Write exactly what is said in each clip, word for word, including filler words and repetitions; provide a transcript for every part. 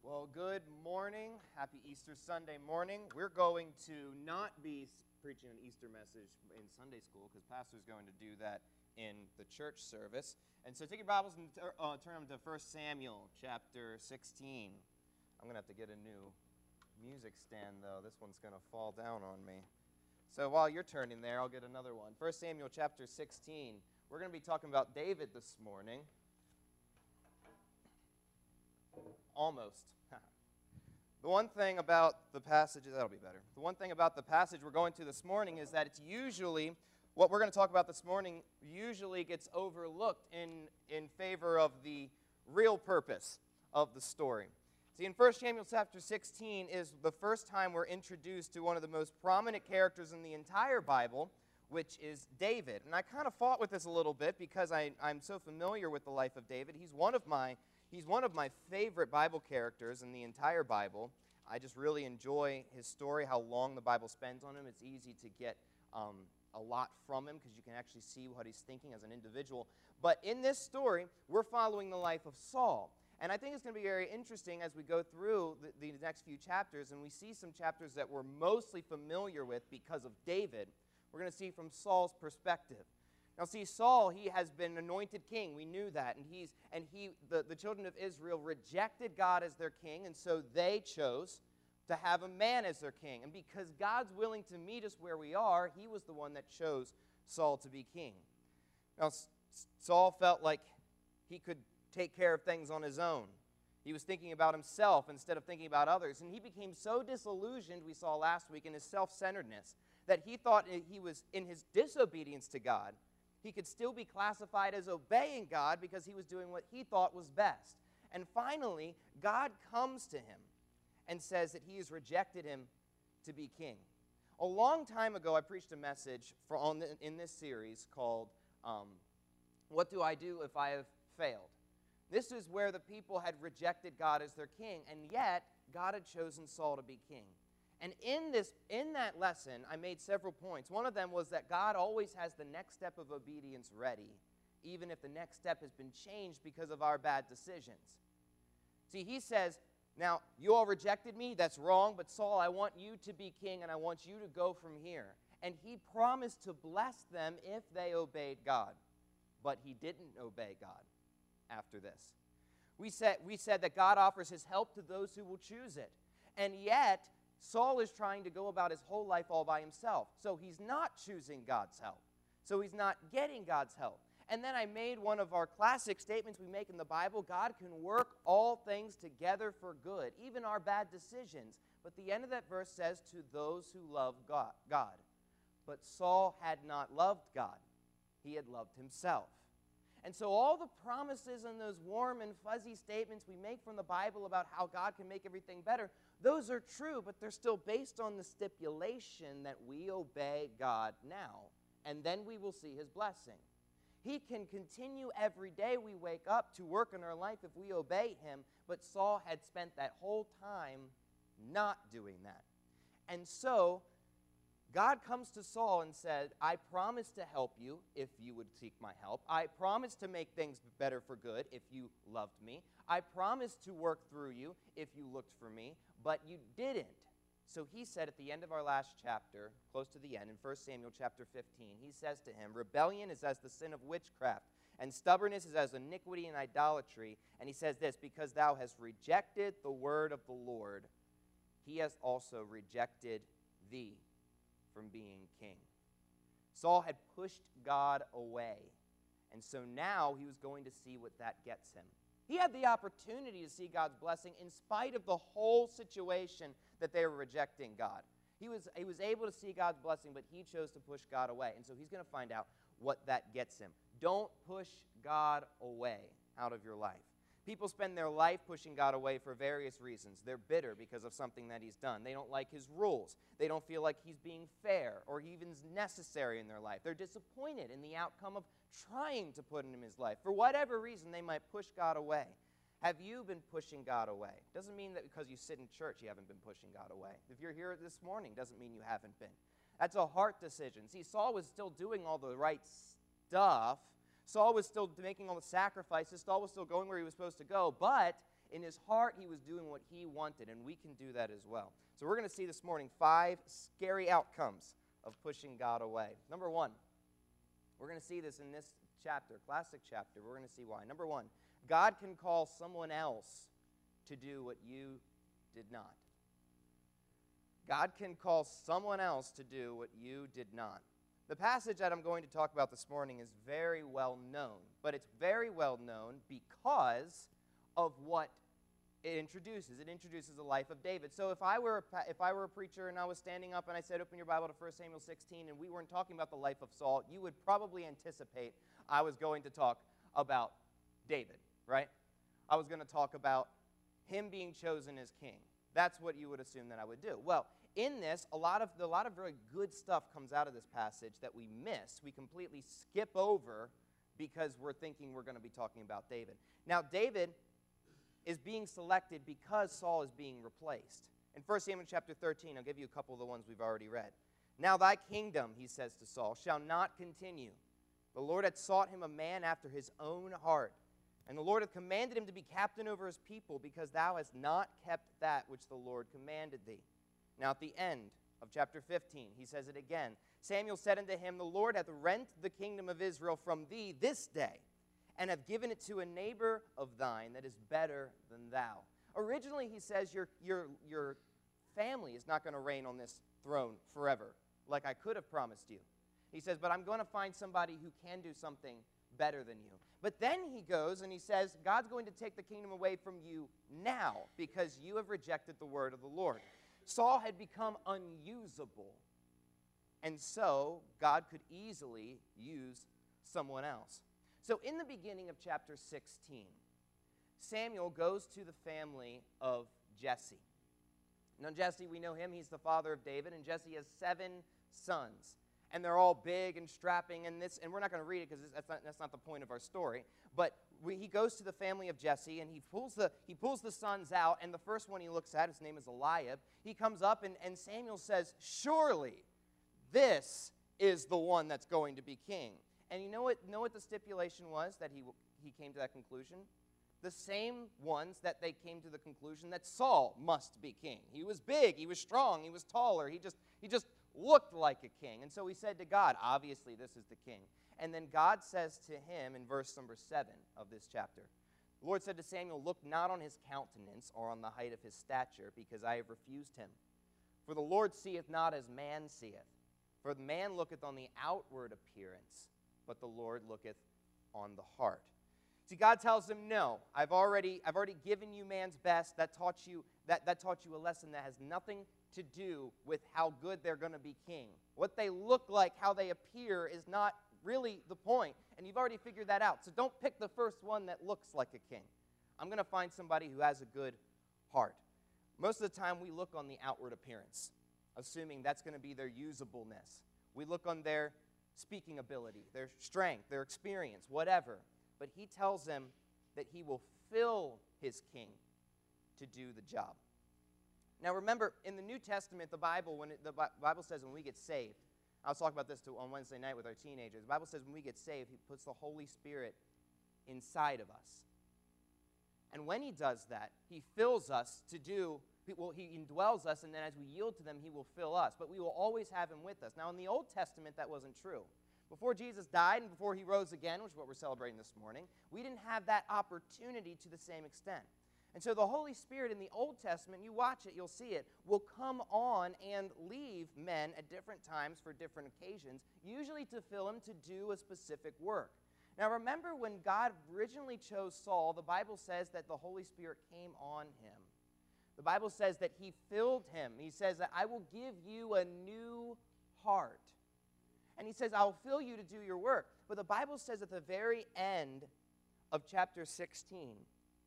Well, good morning. Happy Easter Sunday morning. We're going to not be preaching an Easter message in Sunday school because Pastor's going to do that in the church service. And so take your Bibles and ter- uh, turn them to First Samuel chapter sixteen. I'm going to have to get a new music stand, though. This one's going to fall down on me. So while you're turning there, I'll get another one. First Samuel chapter sixteen. We're going to be talking about David this morning. Almost. The one thing about the passage, that'll be better. The one thing about the passage we're going to this morning is that it's usually, what we're going to talk about this morning usually gets overlooked in, in favor of the real purpose of the story. See, in First Samuel chapter sixteen is the first time we're introduced to one of the most prominent characters in the entire Bible, which is David. And I kind of fought with this a little bit because I, I'm so familiar with the life of David. He's one of my He's one of my favorite Bible characters in the entire Bible. I just really enjoy his story, how long the Bible spends on him. It's easy to get um, a lot from him because you can actually see what he's thinking as an individual. But in this story, we're following the life of Saul. And I think it's going to be very interesting as we go through the, the next few chapters, and we see some chapters that we're mostly familiar with because of David. We're going to see from Saul's perspective. Now, see, Saul, he has been anointed king. We knew that. And he's and he the, the children of Israel rejected God as their king, and so they chose to have a man as their king. And because God's willing to meet us where we are, he was the one that chose Saul to be king. Now, Saul felt like he could take care of things on his own. He was thinking about himself instead of thinking about others. And he became so disillusioned, we saw last week, in his self-centeredness, that he thought he was, in his disobedience to God, he could still be classified as obeying God because he was doing what he thought was best. And finally, God comes to him and says that he has rejected him to be king. A long time ago, I preached a message for on the, in this series called, um, What Do I Do If I Have Failed? This is where the people had rejected God as their king, and yet God had chosen Saul to be king. And in this, in that lesson, I made several points. One of them was that God always has the next step of obedience ready, even if the next step has been changed because of our bad decisions. See, he says, now, you all rejected me, that's wrong, but Saul, I want you to be king, and I want you to go from here. And he promised to bless them if they obeyed God. But he didn't obey God after this. We said, we said that God offers his help to those who will choose it. And yet, Saul is trying to go about his whole life all by himself. So he's not choosing God's help. So he's not getting God's help. And then I made one of our classic statements we make in the Bible. God can work all things together for good, even our bad decisions. But the end of that verse says, to those who love God. But Saul had not loved God. He had loved himself. And so all the promises and those warm and fuzzy statements we make from the Bible about how God can make everything better, those are true, but they're still based on the stipulation that we obey God now, and then we will see his blessing. He can continue every day we wake up to work in our life if we obey him, but Saul had spent that whole time not doing that. And so God comes to Saul and said, I promise to help you if you would seek my help. I promise to make things better for good if you loved me. I promise to work through you if you looked for me, but you didn't. So he said at the end of our last chapter, close to the end, in First Samuel chapter fifteen, he says to him, rebellion is as the sin of witchcraft, and stubbornness is as iniquity and idolatry. And he says this, because thou hast rejected the word of the Lord, he has also rejected thee from being king. Saul had pushed God away, and so now he was going to see what that gets him. He had the opportunity to see God's blessing in spite of the whole situation that they were rejecting God. He was, he was able to see God's blessing, but he chose to push God away, and so he's going to find out what that gets him. Don't push God away out of your life. People spend their life pushing God away for various reasons. They're bitter because of something that he's done. They don't like his rules. They don't feel like he's being fair or even necessary in their life. They're disappointed in the outcome of trying to put him in his life. For whatever reason, they might push God away. Have you been pushing God away? Doesn't mean that because you sit in church you haven't been pushing God away. If you're here this morning, doesn't mean you haven't been. That's a heart decision. See, Saul was still doing all the right stuff. Saul was still making all the sacrifices. Saul was still going where he was supposed to go, but In his heart, he was doing what he wanted, and we can do that as well. So we're going to see this morning five scary outcomes of pushing God away. Number one, we're going to see this in this chapter, classic chapter. We're going to see why. Number one, God can call someone else to do what you did not. God can call someone else to do what you did not. The passage that I'm going to talk about this morning is very well known, but it's very well known because of what it introduces. It introduces the life of David. So if I were a, if I were a preacher and I was standing up and I said, open your Bible to First Samuel sixteen, and we weren't talking about the life of Saul, you would probably anticipate I was going to talk about David, right? I was going to talk about him being chosen as king. That's what you would assume that I would do. Well, in this, a lot of a lot of very good stuff comes out of this passage that we miss. We completely skip over because we're thinking we're going to be talking about David. Now, David is being selected because Saul is being replaced. In First Samuel chapter thirteen, I'll give you a couple of the ones we've already read. Now thy kingdom, he says to Saul, shall not continue. The Lord had sought him a man after his own heart. And the Lord hath commanded him to be captain over his people, because thou hast not kept that which the Lord commanded thee. Now at the end of chapter fifteen, he says it again. Samuel said unto him, the Lord hath rent the kingdom of Israel from thee this day, and hath given it to a neighbor of thine that is better than thou. Originally, he says, your, your, your family is not going to reign on this throne forever, like I could have promised you. He says, but I'm going to find somebody who can do something better than you. But then he goes and he says, God's going to take the kingdom away from you now because you have rejected the word of the Lord. Saul had become unusable, and so God could easily use someone else. So in the beginning of chapter sixteen, Samuel goes to the family of Jesse. Now Jesse, we know him, he's the father of David, and Jesse has seven sons. And they're all big and strapping, and this, and we're not going to read it because that's not, that's not the point of our story. But we, he goes to the family of Jesse, and he pulls the he pulls the sons out, and the first one he looks at, his name is Eliab. He comes up, and, and Samuel says, surely this is the one that's going to be king. And you know what, know what the stipulation was that he, he came to that conclusion? The same ones that they came to the conclusion that Saul must be king. He was big, he was strong, he was taller, he just he just looked like a king. And so he said to God, obviously this is the king. And then God says to him in verse number seven of this chapter, the Lord said to Samuel, look not on his countenance or on the height of his stature, because I have refused him. For the Lord seeth not as man seeth. For the man looketh on the outward appearance, but the Lord looketh on the heart. See, God tells him, no, I've already, I've already given you man's best. That taught you, that, that taught you a lesson that has nothing to do with how good they're going to be king. What they look like, how they appear, is not really the point, and you've already figured that out. So don't pick the first one that looks like a king. I'm going to find somebody who has a good heart. Most of the time, we look on the outward appearance, assuming that's going to be their usableness. We look on their speaking ability, their strength, their experience, whatever. But he tells them that he will fill his king to do the job. Now remember, in the New Testament, the Bible, when it, the Bible says when we get saved, I was talking about this too on Wednesday night with our teenagers. The Bible says when we get saved, he puts the Holy Spirit inside of us. And when he does that, he fills us to do, well, he indwells us, and then as we yield to them, he will fill us. But we will always have him with us. Now in the Old Testament, that wasn't true. Before Jesus died and before he rose again, which is what we're celebrating this morning, we didn't have that opportunity to the same extent. And so the Holy Spirit in the Old Testament, you watch it, you'll see it, will come on and leave men at different times for different occasions, usually to fill them to do a specific work. Now remember, when God originally chose Saul, the Bible says that the Holy Spirit came on him. The Bible says that he filled him. He says that I will give you a new heart. And he says, I'll fill you to do your work. But the Bible says at the very end of chapter sixteen,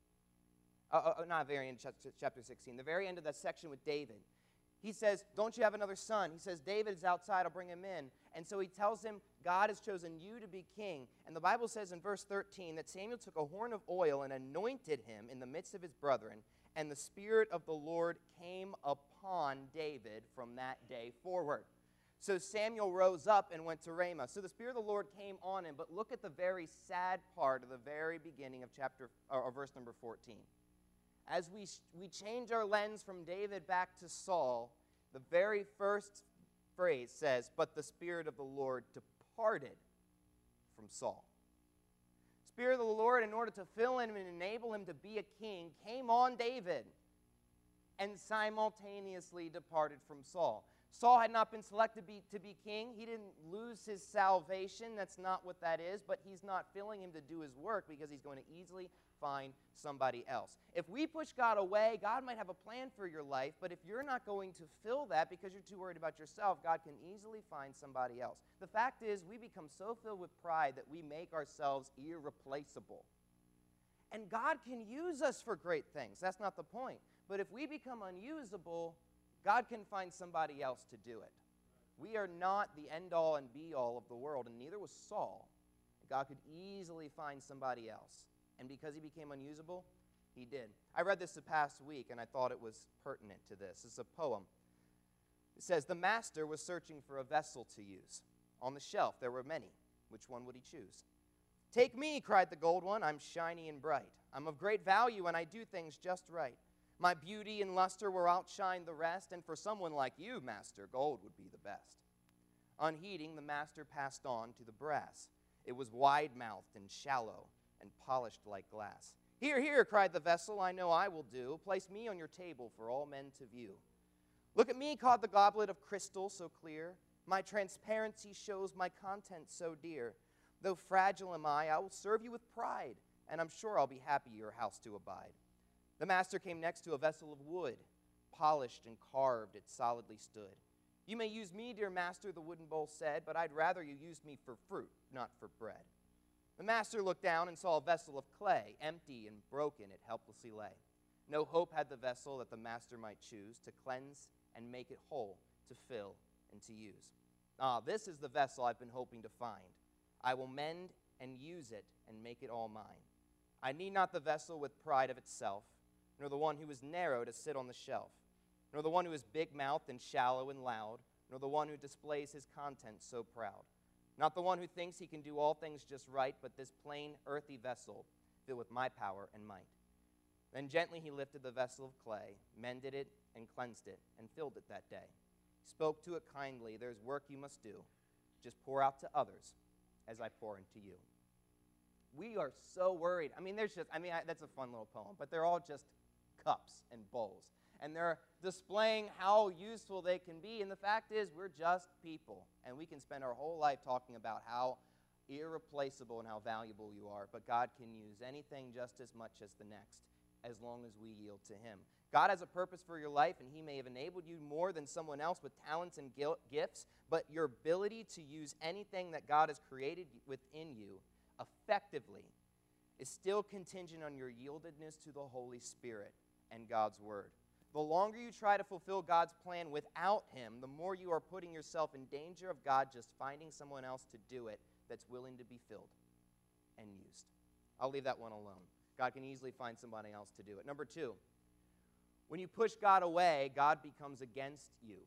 uh, uh, not very end of chapter sixteen, the very end of that section with David, he says, don't you have another son? He says, David is outside, I'll bring him in. And so he tells him, God has chosen you to be king. And the Bible says in verse thirteen that Samuel took a horn of oil and anointed him in the midst of his brethren, and the Spirit of the Lord came upon David from that day forward. So Samuel rose up and went to Ramah. So the Spirit of the Lord came on him. But look at the very sad part of the very beginning of chapter or, or verse number fourteen. as we, we change our lens from David back to Saul, the very first phrase says, but the Spirit of the Lord departed from Saul. Spirit of the Lord, in order to fill him and enable him to be a king, came on David and simultaneously departed from Saul. Saul had not been selected to be, to be king. He didn't lose his salvation. That's not what that is. But he's not filling him to do his work because he's going to easily find somebody else. If we push God away, God might have a plan for your life, but if you're not going to fill that because you're too worried about yourself, God can easily find somebody else. The fact is, we become so filled with pride that we make ourselves irreplaceable. And God can use us for great things. That's not the point. But if we become unusable, God can find somebody else to do it. We are not the end-all and be-all of the world, and neither was Saul. God could easily find somebody else. And because he became unusable, he did. I read this the past week, and I thought it was pertinent to this. It's a poem. It says, the master was searching for a vessel to use. On the shelf there were many. Which one would he choose? Take me, cried the gold one. I'm shiny and bright. I'm of great value, and I do things just right. My beauty and luster will outshine the rest, and for someone like you, master, gold would be the best. Unheeding, the master passed on to the brass. It was wide-mouthed and shallow, and polished like glass. Here, here, cried the vessel, I know I will do. Place me on your table for all men to view. Look at me, caught the goblet of crystal so clear. My transparency shows my content so dear. Though fragile am I, I will serve you with pride, and I'm sure I'll be happy your house to abide. The master came next to a vessel of wood. Polished and carved, it solidly stood. You may use me, dear master, the wooden bowl said, but I'd rather you use me for fruit, not for bread. The master looked down and saw a vessel of clay, empty and broken, it helplessly lay. No hope had the vessel that the master might choose to cleanse and make it whole, to fill and to use. Ah, this is the vessel I've been hoping to find. I will mend and use it and make it all mine. I need not the vessel with pride of itself, nor the one who is narrow to sit on the shelf, nor the one who is big-mouthed and shallow and loud, nor the one who displays his contents so proud. Not the one who thinks he can do all things just right, but this plain, earthy vessel filled with my power and might. Then gently he lifted the vessel of clay, mended it, and cleansed it, and filled it that day. He spoke to it kindly, there's work you must do. Just pour out to others as I pour into you. We are so worried. I mean, there's just, I mean, I, that's a fun little poem, but they're all just cups and bowls. And they're displaying how useful they can be. And the fact is, we're just people. And we can spend our whole life talking about how irreplaceable and how valuable you are. But God can use anything just as much as the next, as long as we yield to him. God has a purpose for your life, and he may have enabled you more than someone else with talents and gifts. But your ability to use anything that God has created within you effectively is still contingent on your yieldedness to the Holy Spirit and God's word. The longer you try to fulfill God's plan without him, the more you are putting yourself in danger of God just finding someone else to do it that's willing to be filled and used. I'll leave that one alone. God can easily find somebody else to do it. Number two, when you push God away, God becomes against you.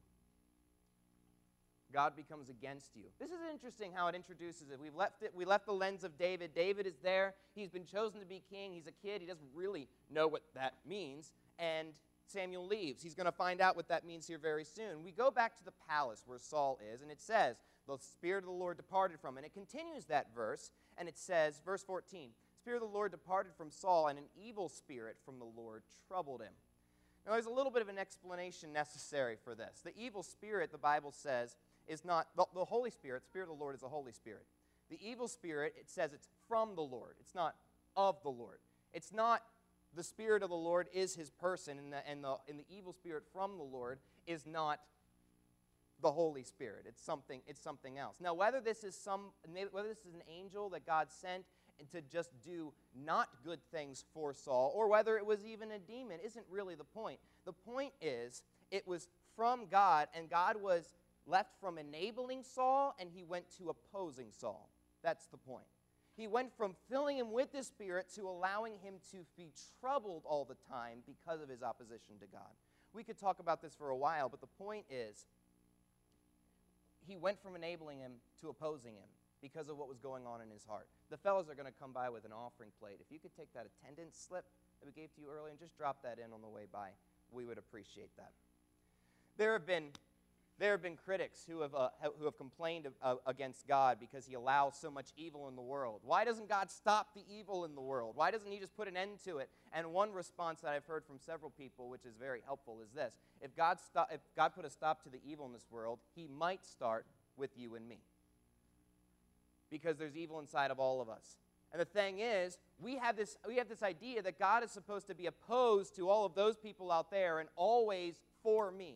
God becomes against you. This is interesting how it introduces it. We've left it. We left the lens of David. David is there. He's been chosen to be king. He's a kid. He doesn't really know what that means. And Samuel leaves. He's going to find out what that means here very soon. We go back to the palace where Saul is, and it says, the Spirit of the Lord departed from him. And it continues that verse, and it says, verse fourteen, Spirit of the Lord departed from Saul, and an evil spirit from the Lord troubled him. Now, there's a little bit of an explanation necessary for this. The evil spirit, the Bible says, is not, the, the Holy Spirit, Spirit of the Lord is the Holy Spirit. The evil spirit, it says it's from the Lord. It's not of the Lord. It's not the Spirit of the Lord is his person, and the, and, the, and the evil spirit from the Lord is not the Holy Spirit. It's something, it's something else. Now, whether this is some, whether this is an angel that God sent to just do not good things for Saul, or whether it was even a demon, isn't really the point. The point is, it was from God, and God was left from enabling Saul, and he went to opposing Saul. That's the point. He went from filling him with the Spirit to allowing him to be troubled all the time because of his opposition to God. We could talk about this for a while, but the point is, he went from enabling him to opposing him because of what was going on in his heart. The fellows are going to come by with an offering plate. If you could take that attendance slip that we gave to you earlier, and just drop that in on the way by. We would appreciate that. There have been There have been critics who have, uh, who have complained uh, against God because he allows so much evil in the world. Why doesn't God stop the evil in the world? Why doesn't he just put an end to it? And one response that I've heard from several people, which is very helpful, is this. If God, sto- if God put a stop to the evil in this world, he might start with you and me. Because there's evil inside of all of us. And the thing is, we have this, we have this idea that God is supposed to be opposed to all of those people out there and always for me,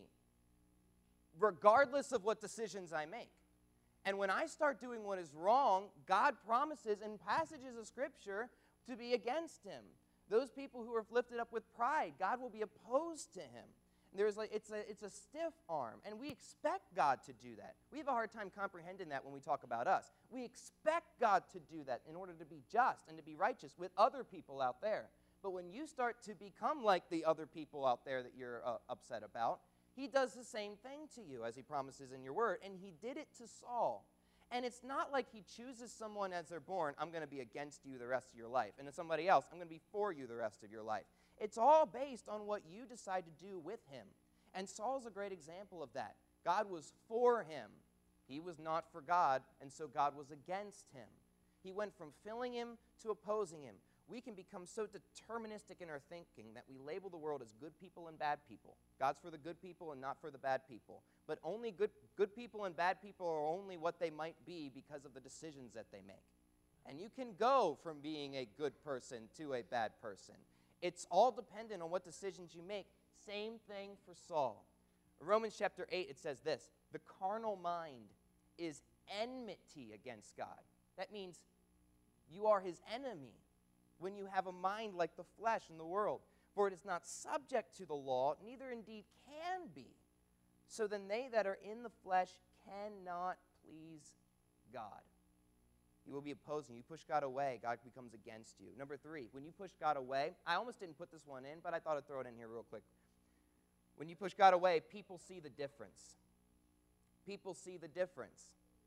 regardless of what decisions I make. And when I start doing what is wrong, God promises in passages of Scripture to be against him. Those people who are lifted up with pride, God will be opposed to him. There's like it's a it's a stiff arm, and we expect God to do that. We have a hard time comprehending that when we talk about us. We expect God to do that in order to be just and to be righteous with other people out there. But when you start to become like the other people out there that you're uh, upset about, he does the same thing to you, as he promises in your word, and he did it to Saul. And it's not like he chooses someone as they're born, I'm going to be against you the rest of your life, and then somebody else, I'm going to be for you the rest of your life. It's all based on what you decide to do with him. And Saul's a great example of that. God was for him. He was not for God, and so God was against him. He went from filling him to opposing him. We can become so deterministic in our thinking that we label the world as good people and bad people. God's for the good people and not for the bad people. But only good, good people and bad people are only what they might be because of the decisions that they make. And you can go from being a good person to a bad person. It's all dependent on what decisions you make. Same thing for Saul. In Romans chapter eight, it says this, the carnal mind is enmity against God. That means you are his enemy when you have a mind like the flesh in the world. For it is not subject to the law, neither indeed can be. So then they that are in the flesh cannot please God. He will be opposing you. You push God away, God becomes against you. Number three, when you push God away, I almost didn't put this one in, but I thought I'd throw it in here real quick. When you push God away, people see the difference. People see the difference.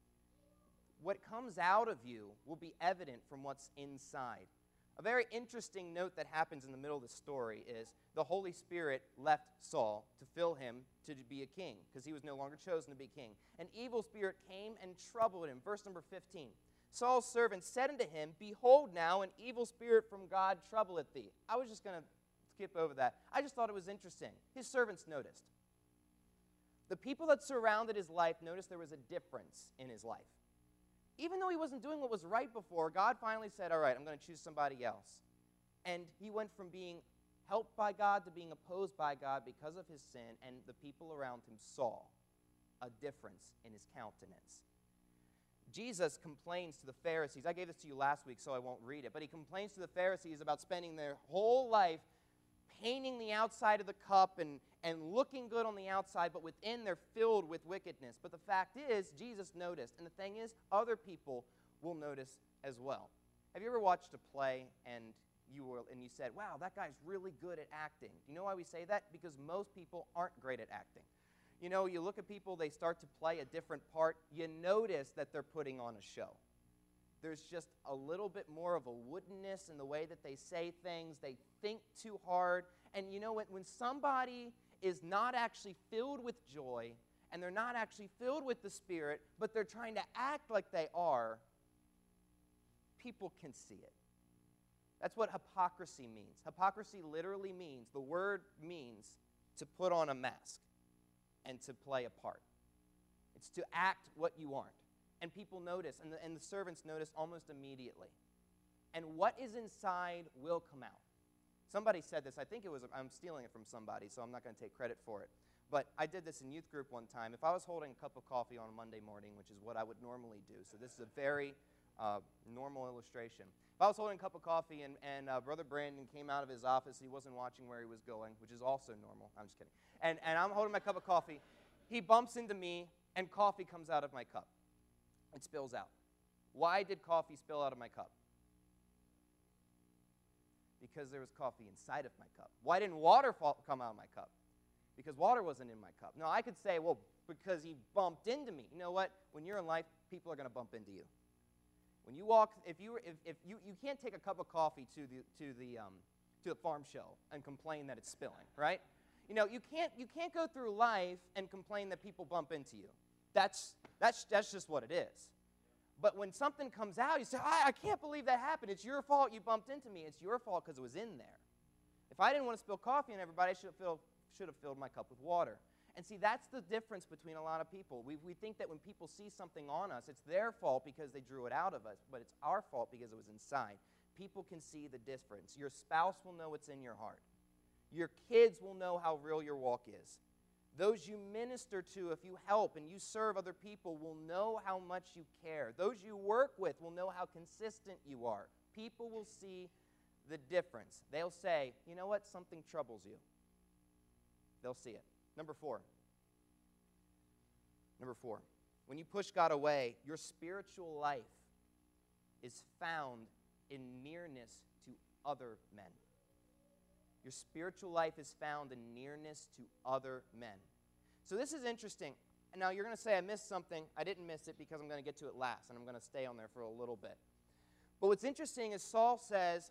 What comes out of you will be evident from what's inside. A very interesting note that happens in the middle of the story is the Holy Spirit left Saul to fill him to be a king because he was no longer chosen to be king. An evil spirit came and troubled him. Verse number fifteen. Saul's servant said unto him, behold now, an evil spirit from God troubleth thee. I was just going to skip over that. I just thought it was interesting. His servants noticed. The people that surrounded his life noticed there was a difference in his life. Even though he wasn't doing what was right before, God finally said, all right, I'm going to choose somebody else. And he went from being helped by God to being opposed by God because of his sin, and the people around him saw a difference in his countenance. Jesus complains to the Pharisees. I gave this to you last week, so I won't read it. But he complains to the Pharisees about spending their whole life painting the outside of the cup and, and looking good on the outside, but within they're filled with wickedness. But the fact is, Jesus noticed. And the thing is, other people will notice as well. Have you ever watched a play and you were, and you said, wow, that guy's really good at acting? You know why we say that? Because most people aren't great at acting. You know, you look at people, they start to play a different part, you notice that they're putting on a show. There's just a little bit more of a woodenness in the way that they say things. They think too hard. And you know what? When somebody is not actually filled with joy, and they're not actually filled with the Spirit, but they're trying to act like they are, people can see it. That's what hypocrisy means. Hypocrisy literally means, the word means to put on a mask and to play a part. It's to act what you aren't. And people notice, and the, and the servants notice almost immediately. And what is inside will come out. Somebody said this. I think it was, I'm stealing it from somebody, so I'm not going to take credit for it. But I did this in youth group one time. If I was holding a cup of coffee on a Monday morning, which is what I would normally do, so this is a very uh, normal illustration. If I was holding a cup of coffee and, and uh, Brother Brandon came out of his office, he wasn't watching where he was going, which is also normal. I'm just kidding. And, and I'm holding my cup of coffee. He bumps into me, and coffee comes out of my cup. It spills out. Why did coffee spill out of my cup? Because there was coffee inside of my cup. Why didn't water fall, come out of my cup? Because water wasn't in my cup. No, I could say, well, because he bumped into me. You know what? When you're in life, people are going to bump into you. When you walk, if you if, if you you can't take a cup of coffee to the to the um, to a farm show and complain that it's spilling, right? You know, you can't, you can't go through life and complain that people bump into you. That's, that's, that's just what it is. But when something comes out, you say, I, I can't believe that happened. It's your fault you bumped into me. It's your fault because it was in there. If I didn't want to spill coffee on everybody, I should have, filled, should have filled my cup with water. And see, that's the difference between a lot of people. We, we think that when people see something on us, it's their fault because they drew it out of us, but it's our fault because it was inside. People can see the difference. Your spouse will know what's in your heart. Your kids will know how real your walk is. Those you minister to, if you help and you serve other people, will know how much you care. Those you work with will know how consistent you are. People will see the difference. They'll say, you know what, something troubles you. They'll see it. Number four. Number four. When you push God away, your spiritual life is found in nearness to other men. Your spiritual life is found in nearness to other men. So this is interesting. Now you're going to say I missed something. I didn't miss it because I'm going to get to it last, and I'm going to stay on there for a little bit. But what's interesting is Saul says,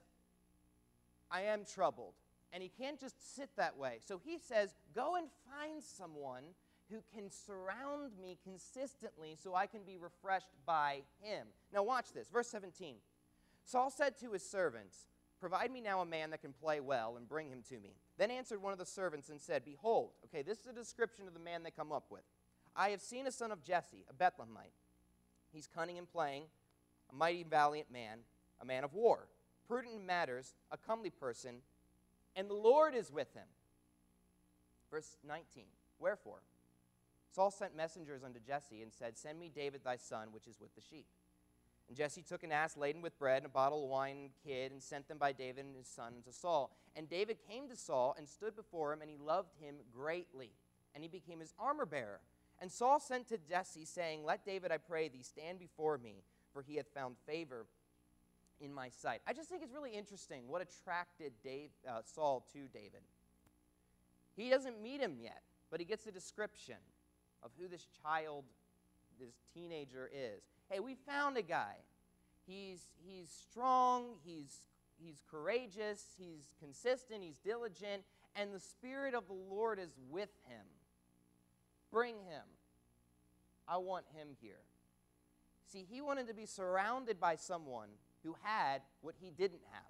I am troubled. And he can't just sit that way. So he says, go and find someone who can surround me consistently so I can be refreshed by him. Now watch this. Verse seventeen. Saul said to his servants, provide me now a man that can play well and bring him to me. Then answered one of the servants and said, behold, okay, this is a description of the man they come up with. I have seen a son of Jesse, a Bethlehemite. He's cunning in playing, a mighty valiant man, a man of war, prudent in matters, a comely person, and the Lord is with him. Verse nineteen, wherefore? Saul sent messengers unto Jesse and said, send me David thy son, which is with the sheep. And Jesse took an ass laden with bread and a bottle of wine and kid, and sent them by David and his son unto Saul. And David came to Saul and stood before him, and he loved him greatly. And he became his armor-bearer. And Saul sent to Jesse, saying, let David, I pray thee, stand before me, for he hath found favor in my sight. I just think it's really interesting what attracted Dave, uh, Saul to David. He doesn't meet him yet, but he gets a description of who this child, this teenager is. Hey, we found a guy. He's, he's strong, he's, he's courageous, he's consistent, he's diligent, and the Spirit of the Lord is with him. Bring him. I want him here. See, he wanted to be surrounded by someone who had what he didn't have.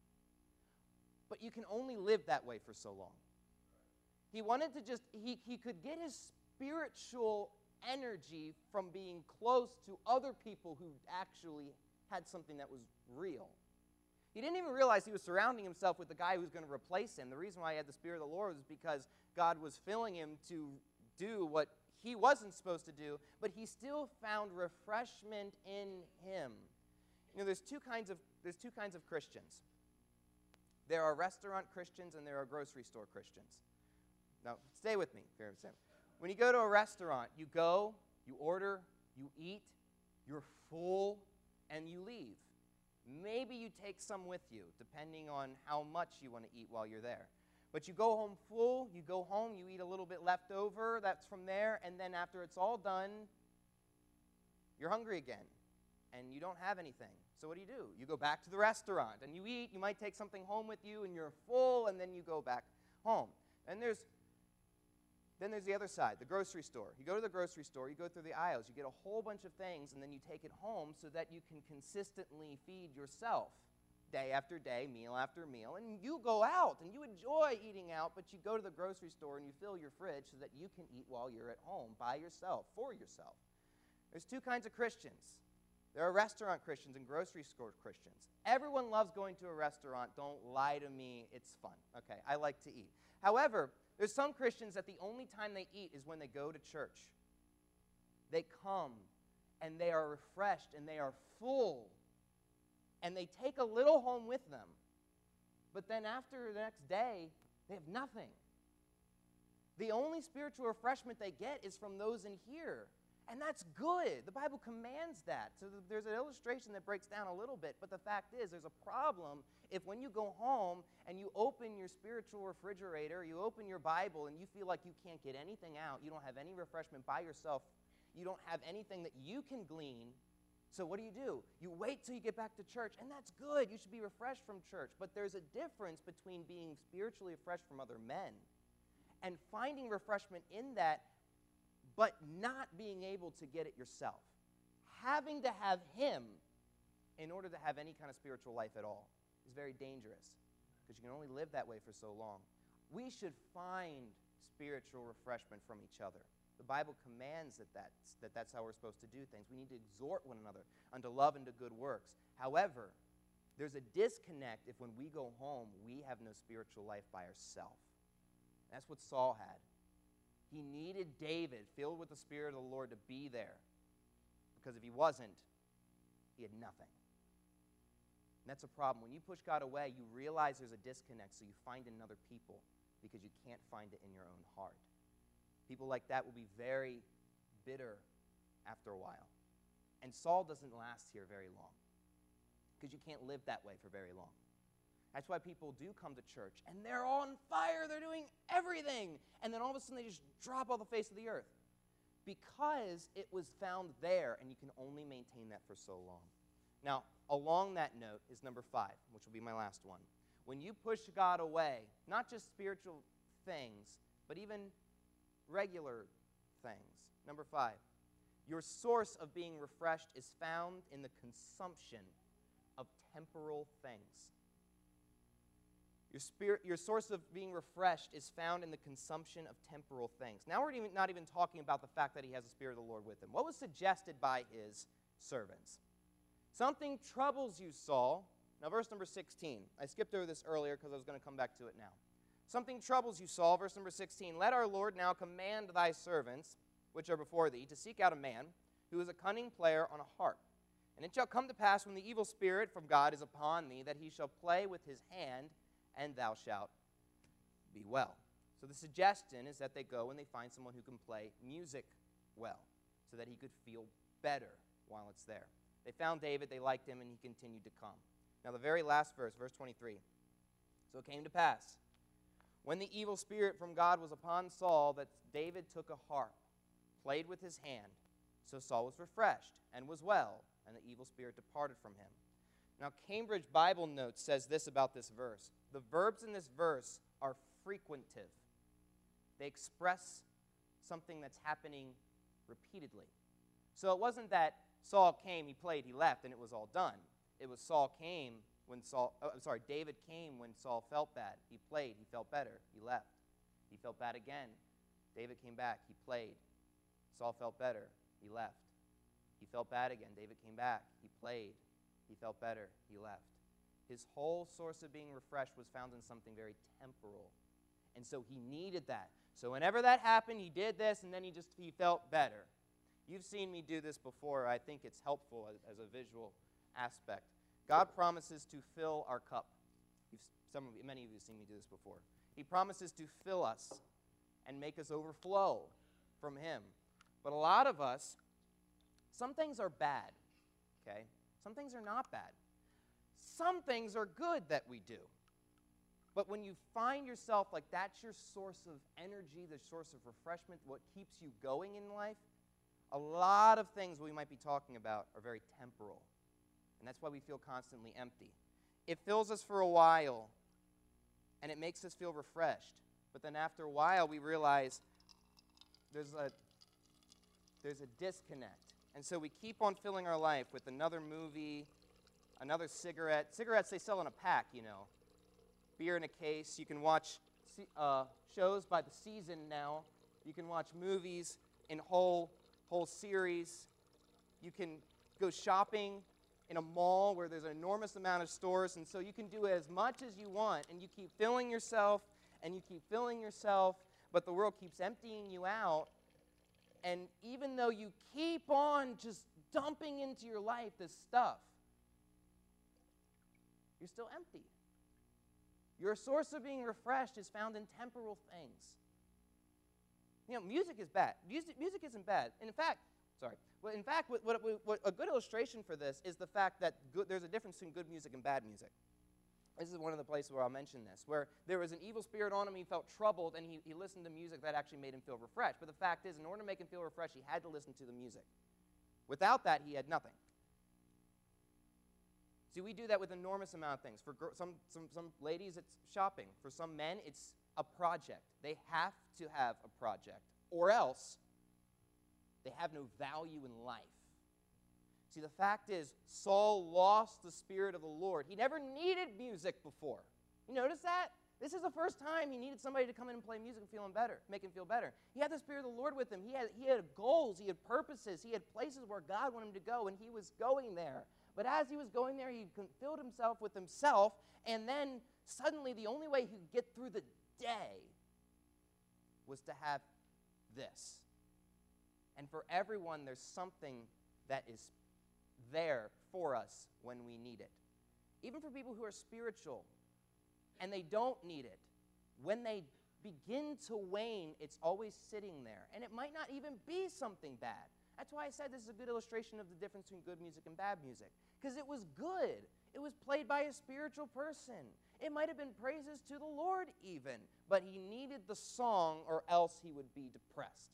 But you can only live that way for so long. He wanted to just, he, he could get his spiritual energy from being close to other people who actually had something that was real. He didn't even realize he was surrounding himself with the guy who was going to replace him. The reason why he had the Spirit of the Lord was because God was filling him to do what he wasn't supposed to do, but he still found refreshment in him. You know, there's two kinds of there's two kinds of Christians. There are restaurant Christians and there are grocery store Christians. Now, stay with me. When you go to a restaurant, you go, you order, you eat, you're full, and you leave. Maybe you take some with you, depending on how much you want to eat while you're there. But you go home full, you go home, you eat a little bit left over, that's from there, and then after it's all done, you're hungry again, and you don't have anything. So what do you do? You go back to the restaurant, and you eat, you might take something home with you, and you're full, and then you go back home. And there's Then there's the other side, the grocery store. You go to the grocery store, you go through the aisles, you get a whole bunch of things, and then you take it home so that you can consistently feed yourself day after day, meal after meal. And you go out, and you enjoy eating out, but you go to the grocery store and you fill your fridge so that you can eat while you're at home by yourself, for yourself. There's two kinds of Christians. There are restaurant Christians and grocery store Christians. Everyone loves going to a restaurant. Don't lie to me. It's fun. Okay, I like to eat. However, there's some Christians that the only time they eat is when they go to church. They come, and they are refreshed, and they are full, and they take a little home with them. But then after the next day, they have nothing. The only spiritual refreshment they get is from those in here. And that's good. The Bible commands that. So there's an illustration that breaks down a little bit, but the fact is there's a problem if when you go home and you open your spiritual refrigerator, you open your Bible, and you feel like you can't get anything out, you don't have any refreshment by yourself, you don't have anything that you can glean So what do you do? You wait till you get back to church, and that's good. You should be refreshed from church. But there's a difference between being spiritually refreshed from other men and finding refreshment in that, but not being able to get it yourself. Having to have him in order to have any kind of spiritual life at all is very dangerous, because you can only live that way for so long. We should find spiritual refreshment from each other. The Bible commands that that's, that that's how we're supposed to do things. We need to exhort one another unto love and to good works. However, there's a disconnect if when we go home, we have no spiritual life by ourselves. That's what Saul had. He needed David, filled with the Spirit of the Lord, to be there. Because if he wasn't, he had nothing. And that's a problem. When you push God away, you realize there's a disconnect, so you find it in other people because you can't find it in your own heart. People like that will be very bitter after a while. And Saul doesn't last here very long because you can't live that way for very long. That's why people do come to church, and they're on fire. They're doing everything. And then all of a sudden, they just drop off the face of the earth because it was found there, and you can only maintain that for so long. Now, along that note is number five, which will be my last one. When you push God away, not just spiritual things, but even regular things. Number five, your source of being refreshed is found in the consumption of temporal things. Your spirit, your source of being refreshed is found in the consumption of temporal things. Now we're even, not even talking about the fact that he has the Spirit of the Lord with him. What was suggested by his servants? Something troubles you, Saul. Now verse number sixteen. I skipped over this earlier because I was going to come back to it now. Something troubles you, Saul, verse number sixteen. Let our Lord now command thy servants, which are before thee, to seek out a man who is a cunning player on a harp. And it shall come to pass when the evil spirit from God is upon thee, that he shall play with his hand, and thou shalt be well. So the suggestion is that they go and they find someone who can play music well, so that he could feel better while it's there. They found David, they liked him, and he continued to come. Now the very last verse, verse twenty-three. So it came to pass, when the evil spirit from God was upon Saul, that David took a harp, played with his hand. So Saul was refreshed and was well, and the evil spirit departed from him. Now, Cambridge Bible Notes says this about this verse. The verbs in this verse are frequentive. They express something that's happening repeatedly. So it wasn't that Saul came, he played, he left, and it was all done. It was Saul came when Saul, oh, I'm sorry, David came when Saul felt bad. He played, he felt better, he left. He felt bad again. David came back, he played. Saul felt better, he left. He felt bad again. David came back, he played. He felt better, he left. His whole source of being refreshed was found in something very temporal. And so he needed that. So whenever that happened, he did this, and then he just he felt better. You've seen me do this before. I think it's helpful as, as a visual aspect. God promises to fill our cup. You've, some of you, many of you have seen me do this before. He promises to fill us and make us overflow from him. But a lot of us, some things are bad, okay? Some things are not bad. Some things are good that we do. But when you find yourself like that's your source of energy, the source of refreshment, what keeps you going in life, a lot of things we might be talking about are very temporal. And that's why we feel constantly empty. It fills us for a while, and it makes us feel refreshed. But then after a while, we realize there's a, there's a disconnect. And so we keep on filling our life with another movie, another cigarette. Cigarettes they sell in a pack, you know. Beer in a case. You can watch uh, shows by the season now. You can watch movies in whole, whole series. You can go shopping in a mall where there's an enormous amount of stores, and so you can do as much as you want, and you keep filling yourself, and you keep filling yourself, but the world keeps emptying you out. And even though you keep on just dumping into your life this stuff, you're still empty. Your source of being refreshed is found in temporal things. You know, music is bad. Music, music isn't bad. And in fact, sorry. Well, in fact, what, what, what a good illustration for this is the fact that good, there's a difference between good music and bad music. This is one of the places where I'll mention this, where there was an evil spirit on him, he felt troubled, and he, he listened to music that actually made him feel refreshed. But the fact is, in order to make him feel refreshed, he had to listen to the music. Without that, he had nothing. See, we do that with enormous amount of things. For gr- some, some, some ladies, it's shopping. For some men, it's a project. They have to have a project, or else they have no value in life. See, the fact is, Saul lost the Spirit of the Lord. He never needed music before. You notice that? This is the first time he needed somebody to come in and play music and feel him better, make him feel better. He had the Spirit of the Lord with him. He had, he had goals. He had purposes. He had places where God wanted him to go, and he was going there. But as he was going there, he filled himself with himself, and then suddenly the only way he could get through the day was to have this. And for everyone, there's something that is there for us when we need it. Even for people who are spiritual and they don't need it, when they begin to wane, it's always sitting there. And it might not even be something bad. That's why I said this is a good illustration of the difference between good music and bad music. Because it was good. It was played by a spiritual person. It might have been praises to the Lord even, but he needed the song or else he would be depressed.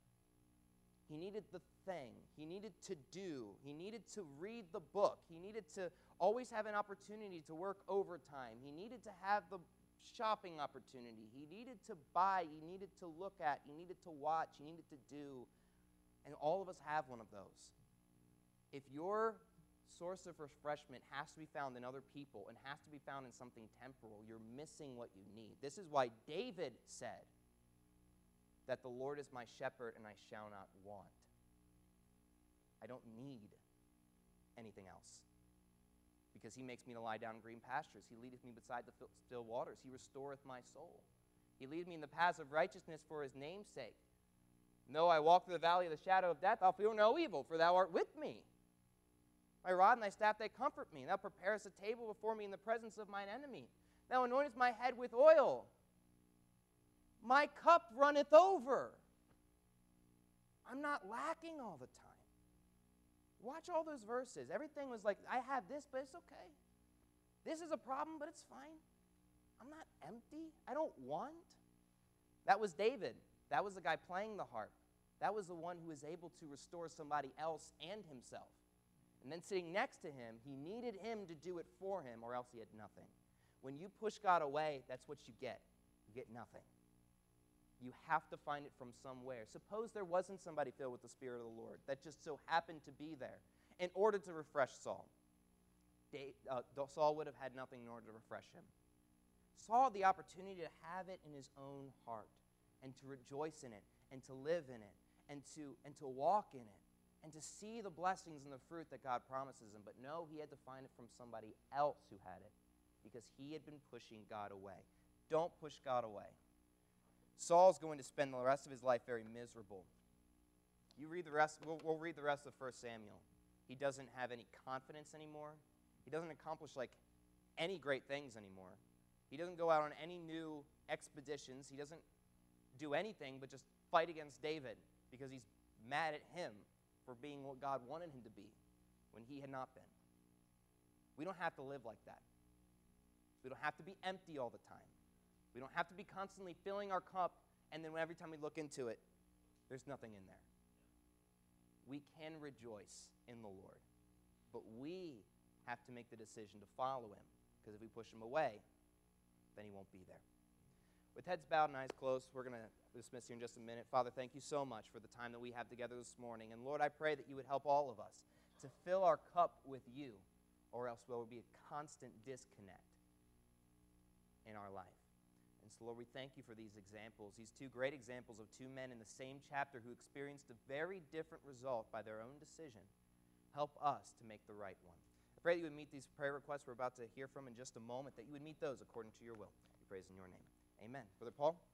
He needed the thing. He needed to do. He needed to read the book. He needed to always have an opportunity to work overtime. He needed to have the shopping opportunity. He needed to buy. He needed to look at. He needed to watch. He needed to do. And all of us have one of those. If your source of refreshment has to be found in other people and has to be found in something temporal, you're missing what you need. This is why David said that the Lord is my shepherd and I shall not want. I don't need anything else because he makes me to lie down in green pastures. He leadeth me beside the still waters. He restoreth my soul. He leadeth me in the paths of righteousness for his name's sake. Though I walk through the valley of the shadow of death, I'll fear no evil, for thou art with me. My rod and thy staff, they comfort me. Thou preparest a table before me in the presence of mine enemy. Thou anointest my head with oil. My cup runneth over. I'm not lacking all the time. Watch all those verses. Everything was like, I have this, but it's okay. This is a problem, but it's fine. I'm not empty. I don't want. That was David. That was the guy playing the harp. That was the one who was able to restore somebody else and himself. And then sitting next to him, he needed him to do it for him, or else he had nothing. When you push God away, that's what you get. You get nothing. You have to find it from somewhere. Suppose there wasn't somebody filled with the Spirit of the Lord that just so happened to be there in order to refresh Saul. They, uh, Saul would have had nothing in order to refresh him. Saul had the opportunity to have it in his own heart and to rejoice in it and to live in it and to, and to walk in it and to see the blessings and the fruit that God promises him. But no, he had to find it from somebody else who had it because he had been pushing God away. Don't push God away. Saul's going to spend the rest of his life very miserable. You read the rest, we'll, we'll read the rest of First Samuel. He doesn't have any confidence anymore. He doesn't accomplish like any great things anymore. He doesn't go out on any new expeditions. He doesn't do anything but just fight against David because he's mad at him for being what God wanted him to be when he had not been. We don't have to live like that. We don't have to be empty all the time. We don't have to be constantly filling our cup, and then every time we look into it, there's nothing in there. We can rejoice in the Lord, but we have to make the decision to follow him, because if we push him away, then he won't be there. With heads bowed and eyes closed, we're going to dismiss here in just a minute. Father, thank you so much for the time that we have together this morning. And Lord, I pray that you would help all of us to fill our cup with you, or else there will be a constant disconnect in our life. And so, Lord, we thank you for these examples, these two great examples of two men in the same chapter who experienced a very different result by their own decision. Help us to make the right one. I pray that you would meet these prayer requests we're about to hear from in just a moment, that you would meet those according to your will. We praise in your name. Amen. Brother Paul?